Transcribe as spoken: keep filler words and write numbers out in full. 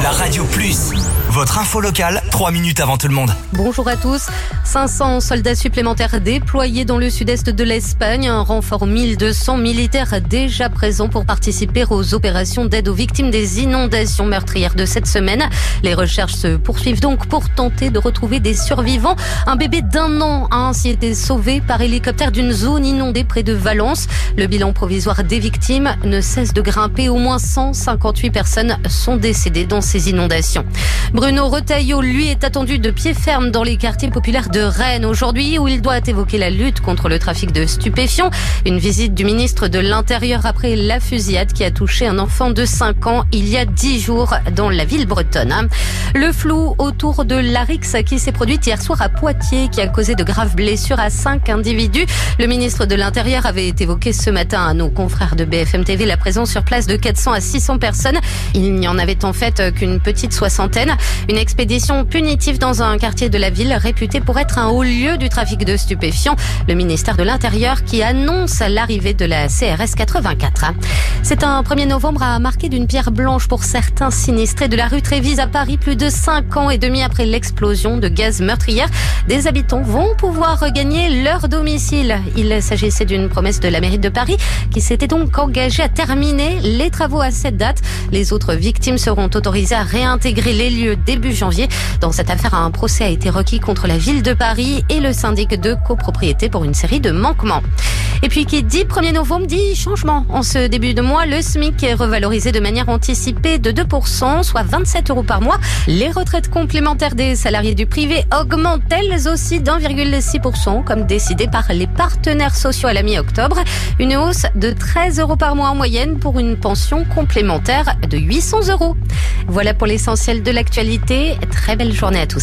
La Radio Plus, votre info locale, trois minutes avant tout le monde. Bonjour à tous. cinq cents soldats supplémentaires déployés dans le sud-est de l'Espagne. Un renfort mille deux cents militaires déjà présents pour participer aux opérations d'aide aux victimes des inondations meurtrières de cette semaine. Les recherches se poursuivent donc pour tenter de retrouver des survivants. Un bébé d'un an a ainsi été sauvé par hélicoptère d'une zone inondée près de Valence. Le bilan provisoire des victimes ne cesse de grimper. Au moins cent cinquante-huit personnes sont décédées dans ces inondations. Bruno Retailleau, lui, est attendu de pied ferme dans les quartiers populaires de Rennes aujourd'hui, où il doit évoquer la lutte contre le trafic de stupéfiants. Une visite du ministre de l'Intérieur après la fusillade qui a touché un enfant de cinq ans il y a dix jours dans la ville bretonne. Le flou autour de l'A R X qui s'est produite hier soir à Poitiers, qui a causé de graves blessures à cinq individus. Le ministre de l'Intérieur avait évoqué ce matin à nos confrères de B F M T V la présence sur place de quatre cents à six cents personnes. Il n'y en avait en fait qu'une petite soixantaine. Une expédition punitive dans un quartier de la ville réputé pour être un haut lieu du trafic de stupéfiants. Le ministère de l'Intérieur qui annonce l'arrivée de la C R S quatre-vingt-quatre. C'est un premier novembre à marquer d'une pierre blanche pour certains sinistrés de la rue Trévise à Paris. Plus de cinq ans et demi après l'explosion de gaz meurtrière, des habitants vont pouvoir regagner leur domicile. Il s'agissait d'une promesse de la mairie de Paris qui s'était donc engagée à terminer les travaux à cette date. Les autres victimes seront autorisées à réintégrer les lieux début janvier. Dans cette affaire, un procès a été requis contre la ville de Paris et le syndic de copropriété pour une série de manquements. Et puis qui dit premier novembre dit changement. En ce début de mois, le SMIC est revalorisé de manière anticipée de deux pour cent, soit vingt-sept euros par mois. Les retraites complémentaires des salariés du privé augmentent elles aussi d'un virgule six pour cent, comme décidé par les partenaires sociaux à la mi-octobre. Une hausse de treize euros par mois en moyenne pour une pension complémentaire de huit cents euros. Voilà pour l'essentiel de l'actualité. Très belle journée à tous.